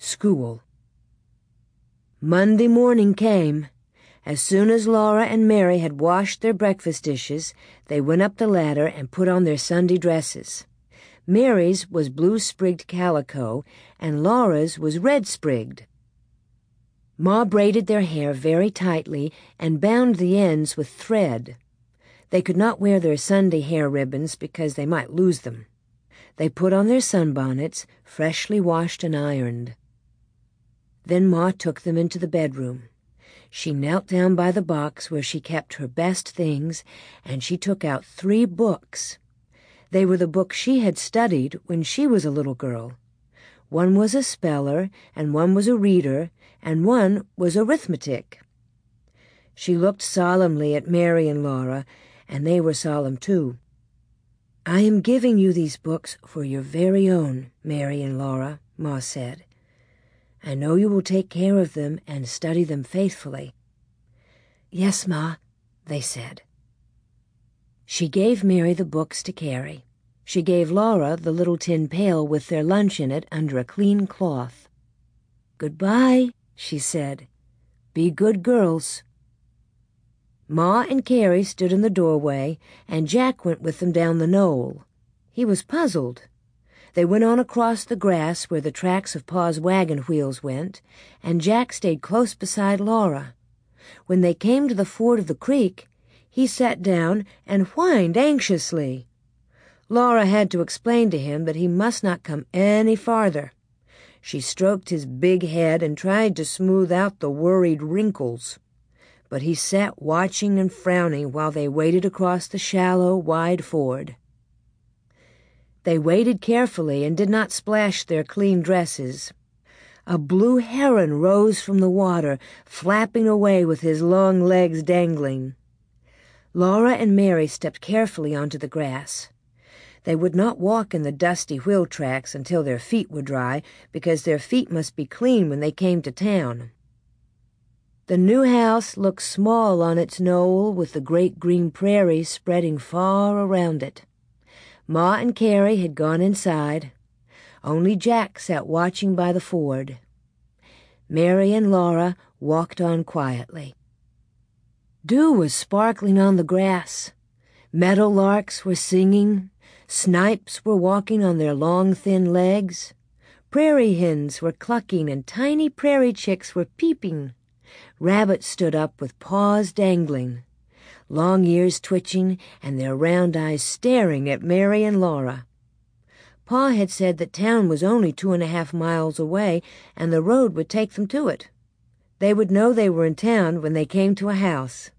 School. Monday morning came. As soon as Laura and Mary had washed their breakfast dishes, they went up the ladder and put on their Sunday dresses. Mary's was blue-sprigged calico, and Laura's was red-sprigged. Ma braided their hair very tightly and bound the ends with thread. They could not wear their Sunday hair ribbons because they might lose them. They put on their sunbonnets, freshly washed and ironed. Then Ma took them into the bedroom. She knelt down by the box where she kept her best things, and she took out 3 books. They were the books she had studied when she was a little girl. One was a speller, and one was a reader, and one was arithmetic. She looked solemnly at Mary and Laura, and they were solemn too. "I am giving you these books for your very own, Mary and Laura," Ma said. "I know you will take care of them and study them faithfully." "Yes, Ma," they said. She gave Mary the books to carry. She gave Laura the little tin pail with their lunch in it under a clean cloth. "Goodbye," she said. "Be good girls." Ma and Carrie stood in the doorway, and Jack went with them down the knoll. He was puzzled. They went on across the grass where the tracks of Pa's wagon wheels went, and Jack stayed close beside Laura. When they came to the ford of the creek, he sat down and whined anxiously. Laura had to explain to him that he must not come any farther. She stroked his big head and tried to smooth out the worried wrinkles. But he sat watching and frowning while they waded across the shallow, wide ford. They waded carefully and did not splash their clean dresses. A blue heron rose from the water, flapping away with his long legs dangling. Laura and Mary stepped carefully onto the grass. They would not walk in the dusty wheel tracks until their feet were dry, because their feet must be clean when they came to town. The new house looked small on its knoll with the great green prairie spreading far around it. Ma and Carrie had gone inside. Only Jack sat watching by the ford. Mary and Laura walked on quietly. Dew was sparkling on the grass. Meadowlarks were singing. Snipes were walking on their long, thin legs. Prairie hens were clucking, and tiny prairie chicks were peeping. Rabbits stood up with paws dangling, long ears twitching and their round eyes staring at Mary and Laura. Pa had said that town was only 2.5 miles away, and the road would take them to it. They would know they were in town when they came to a house.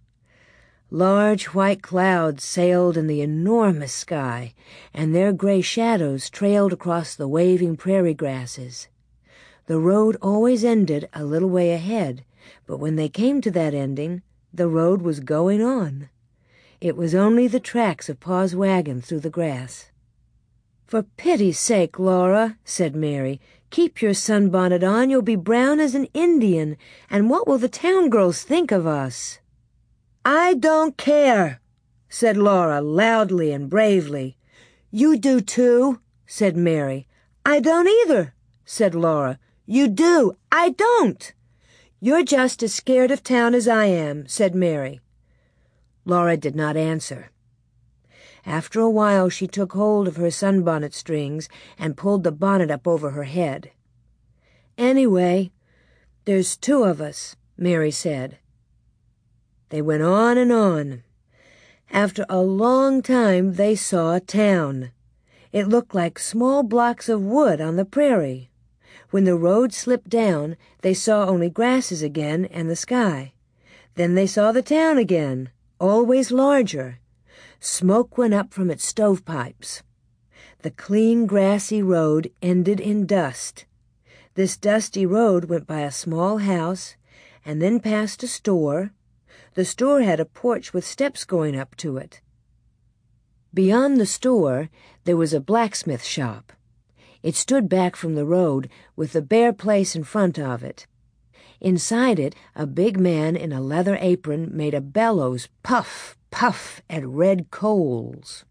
Large white clouds sailed in the enormous sky, and their gray shadows trailed across the waving prairie grasses. The road always ended a little way ahead, but when they came to that ending, the road was going on. It was only the tracks of Pa's wagon through the grass. "For pity's sake, Laura," said Mary, "keep your sunbonnet on. You'll be brown as an Indian, and what will the town girls think of us?" "I don't care," said Laura loudly and bravely. "You do too," said Mary. "I don't either," said Laura. "You do. I don't." "You're just as scared of town as I am," said Mary. Laura did not answer. After a while she took hold of her sunbonnet strings and pulled the bonnet up over her head. "Anyway, there's 2 of us," Mary said. They went on and on. After a long time they saw a town. It looked like small blocks of wood on the prairie. When the road slipped down, they saw only grasses again and the sky. Then they saw the town again, always larger. Smoke went up from its stovepipes. The clean, grassy road ended in dust. This dusty road went by a small house and then past a store. The store had a porch with steps going up to it. Beyond the store, there was a blacksmith shop. It stood back from the road, with the bare place in front of it. Inside it, a big man in a leather apron made a bellows puff, puff at red coals.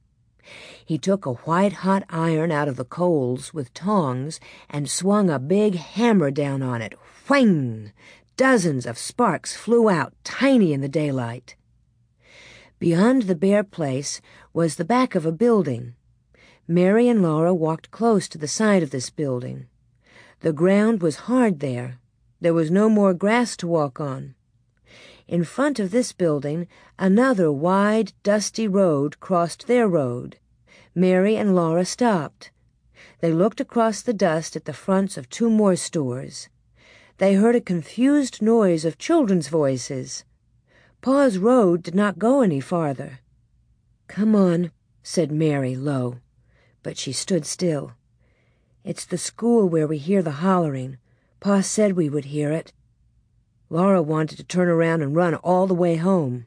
He took a white-hot iron out of the coals with tongs and swung a big hammer down on it. Whang! Dozens of sparks flew out, tiny in the daylight. Beyond the bare place was the back of a building. Mary and Laura walked close to the side of this building. The ground was hard there. There was no more grass to walk on. In front of this building, another wide, dusty road crossed their road. Mary and Laura stopped. They looked across the dust at the fronts of 2 more stores. They heard a confused noise of children's voices. Pa's road did not go any farther. "Come on," said Mary low, but she stood still. "It's the school where we hear the hollering. Pa said we would hear it." Laura wanted to turn around and run all the way home.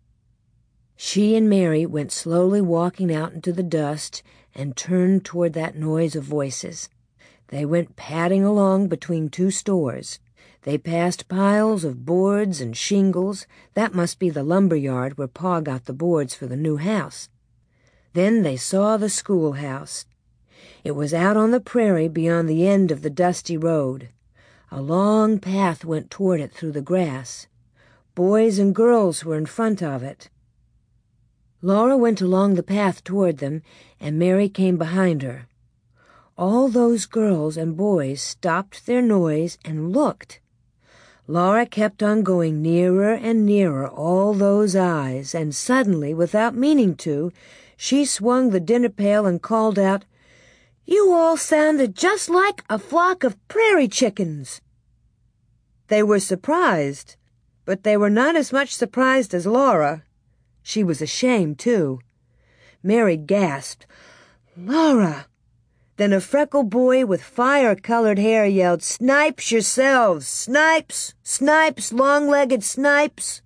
She and Mary went slowly walking out into the dust and turned toward that noise of voices. They went padding along between 2 stores. They passed piles of boards and shingles. That must be the lumber yard where Pa got the boards for the new house. Then they saw the schoolhouse. It was out on the prairie beyond the end of the dusty road. A long path went toward it through the grass. Boys and girls were in front of it. Laura went along the path toward them, and Mary came behind her. All those girls and boys stopped their noise and looked. Laura kept on going nearer and nearer all those eyes, and suddenly, without meaning to, she swung the dinner pail and called out, "You all sounded just like a flock of prairie chickens." They were surprised, but they were not as much surprised as Laura. She was ashamed, too. Mary gasped, "Laura!" Then a freckled boy with fire-colored hair yelled, "Snipes yourselves! Snipes! Snipes! Long-legged snipes!"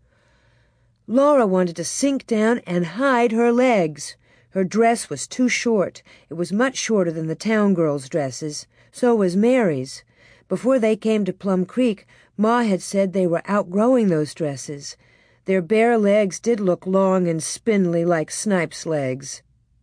Laura wanted to sink down and hide her legs. Her dress was too short. It was much shorter than the town girls' dresses. So was Mary's. Before they came to Plum Creek, Ma had said they were outgrowing those dresses. Their bare legs did look long and spindly like Snipes' legs.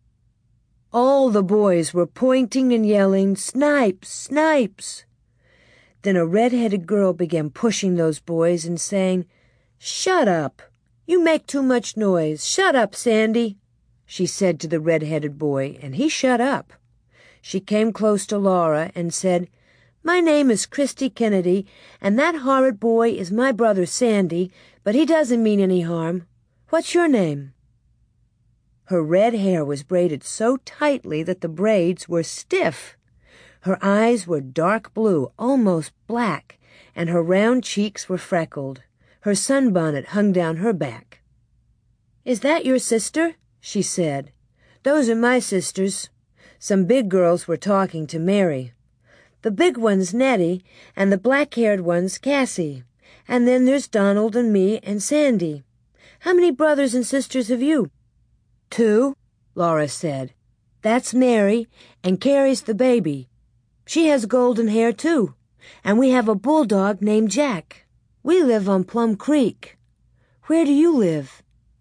All the boys were pointing and yelling, "Snipes! Snipes!" Then a red-headed girl began pushing those boys and saying, "Shut up! You make too much noise. Shut up, Sandy," she said to the red-headed boy, and he shut up. She came close to Laura and said, "My name is Christy Kennedy, and that horrid boy is my brother Sandy, but he doesn't mean any harm. What's your name?" Her red hair was braided so tightly that the braids were stiff. Her eyes were dark blue, almost black, and her round cheeks were freckled. Her sunbonnet hung down her back. "Is that your sister?" she said. "Those are my sisters." Some big girls were talking to Mary. "The big one's Nettie, and the black-haired one's Cassie. And then there's Donald and me and Sandy. How many brothers and sisters have you?" "2," Laura said. "That's Mary, and Carrie's the baby. She has golden hair, too. And we have a bulldog named Jack. We live on Plum Creek. Where do you live?"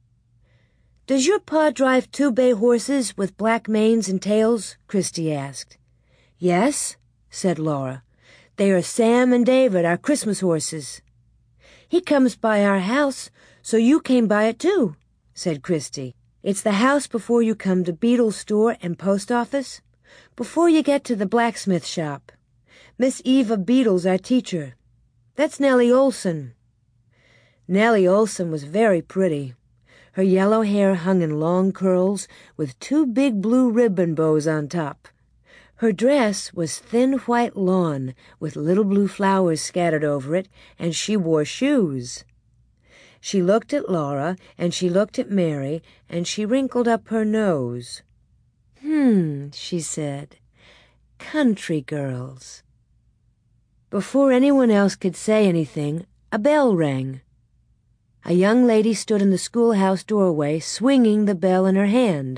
"Does your pa drive 2 bay horses with black manes and tails?" Christy asked. "Yes," said Laura. "They are Sam and David, our Christmas horses." "He comes by our house, so you came by it too," said Christy. "It's the house before you come to Beadle's store and post office, before you get to the blacksmith shop. Miss Eva Beadle's our teacher. That's Nellie Olson." Nellie Olson was very pretty. Her yellow hair hung in long curls with 2 big blue ribbon bows on top. Her dress was thin white lawn with little blue flowers scattered over it, and she wore shoes. She looked at Laura, and she looked at Mary, and she wrinkled up her nose. She said, "Country girls." Before anyone else could say anything, a bell rang. A young lady stood in the schoolhouse doorway, swinging the bell in her hand.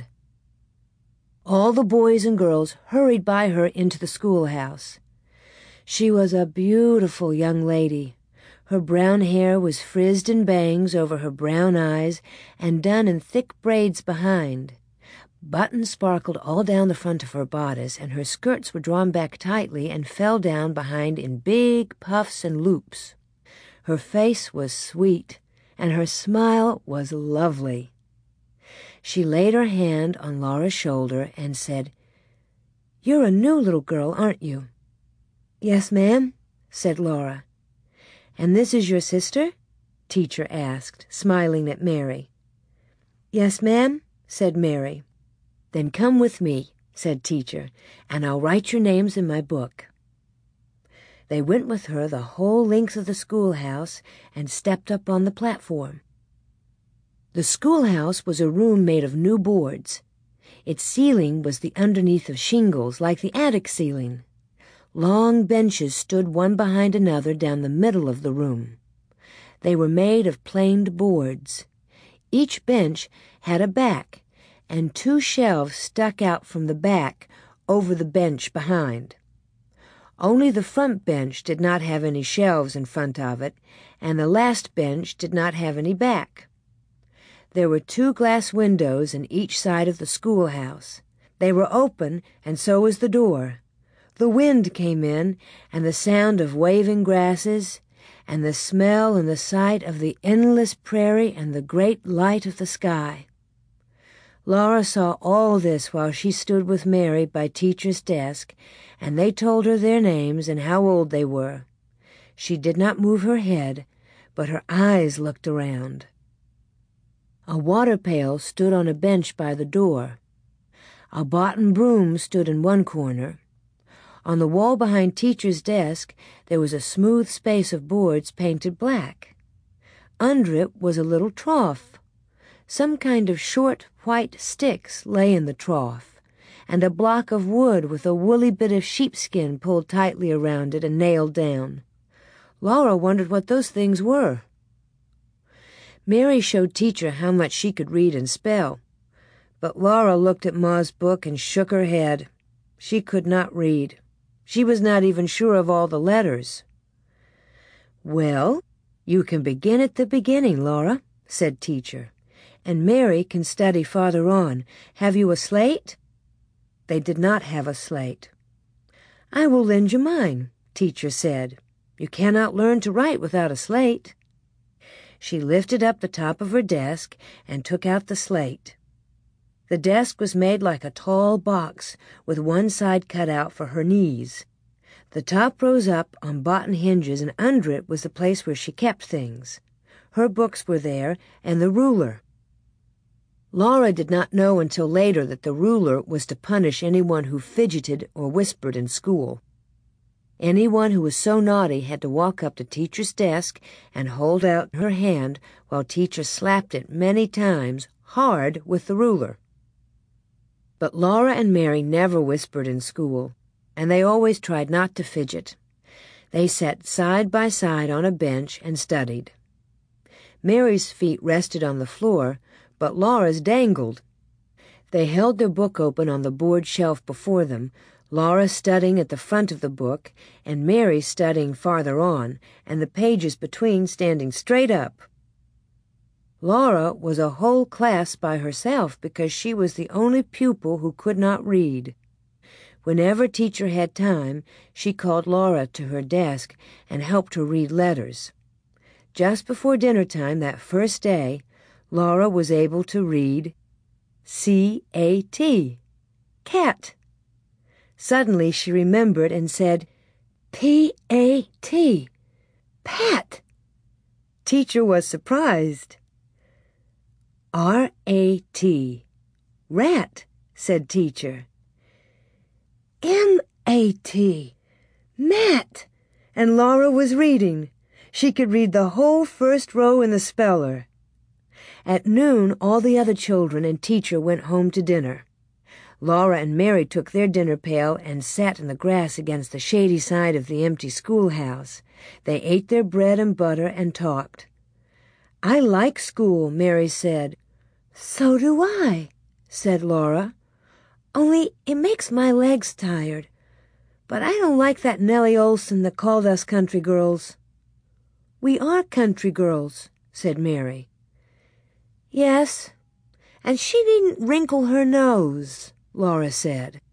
All the boys and girls hurried by her into the schoolhouse. She was a beautiful young lady. Her brown hair was frizzed in bangs over her brown eyes and done in thick braids behind. Buttons sparkled all down the front of her bodice, and her skirts were drawn back tightly and fell down behind in big puffs and loops. Her face was sweet, and her smile was lovely. She laid her hand on Laura's shoulder and said, "You're a new little girl, aren't you?" "Yes, ma'am," said Laura. "And this is your sister?" Teacher asked, smiling at Mary. "Yes, ma'am," said Mary. "Then come with me," said Teacher, "and I'll write your names in my book." They went with her the whole length of the schoolhouse and stepped up on the platform. The schoolhouse was a room made of new boards. Its ceiling was the underneath of shingles, like the attic ceiling. Long benches stood one behind another down the middle of the room. They were made of planed boards. Each bench had a back, and 2 shelves stuck out from the back over the bench behind. Only the front bench did not have any shelves in front of it, and the last bench did not have any back. There were 2 glass windows in each side of the schoolhouse. They were open, and so was the door. The wind came in, and the sound of waving grasses, and the smell and the sight of the endless prairie and the great light of the sky. Laura saw all this while she stood with Mary by Teacher's desk, and they told her their names and how old they were. She did not move her head, but her eyes looked around. A water pail stood on a bench by the door. A boughten broom stood in one corner. On the wall behind Teacher's desk there was a smooth space of boards painted black. Under it was a little trough. Some kind of short white sticks lay in the trough, and a block of wood with a woolly bit of sheepskin pulled tightly around it and nailed down. Laura wondered what those things were. Mary showed Teacher how much she could read and spell, but Laura looked at Ma's book and shook her head. She could not read. She was not even sure of all the letters. "Well, you can begin at the beginning, Laura," said Teacher, "and Mary can study farther on. Have you a slate?" They did not have a slate. "I will lend you mine," Teacher said. "You cannot learn to write without a slate." She lifted up the top of her desk and took out the slate. The desk was made like a tall box, with one side cut out for her knees. The top rose up on boughten hinges, and under it was the place where she kept things. Her books were there, and the ruler. Laura did not know until later that the ruler was to punish anyone who fidgeted or whispered in school. Anyone who was so naughty had to walk up to Teacher's desk and hold out her hand while Teacher slapped it many times, hard, with the ruler. But Laura and Mary never whispered in school, and they always tried not to fidget. They sat side by side on a bench and studied. Mary's feet rested on the floor, but Laura's dangled. They held their book open on the board shelf before them, Laura studying at the front of the book, and Mary studying farther on, and the pages between standing straight up. Laura was a whole class by herself because she was the only pupil who could not read. Whenever Teacher had time, she called Laura to her desk and helped her read letters. Just before dinner time that first day, Laura was able to read C-A-T, cat. Suddenly she remembered and said, P-A-T, pat. Teacher was surprised. R-A-T, rat, said Teacher. M-A-T, mat. And Laura was reading. She could read the whole first row in the speller. At noon, all the other children and Teacher went home to dinner. Laura and Mary took their dinner pail and sat in the grass against the shady side of the empty schoolhouse. They ate their bread and butter and talked. "I like school," Mary said. "So do I," said Laura. "Only it makes my legs tired. But I don't like that Nellie Olson that called us country girls." "We are country girls," said Mary. "Yes, And she didn't wrinkle her nose, Laura said.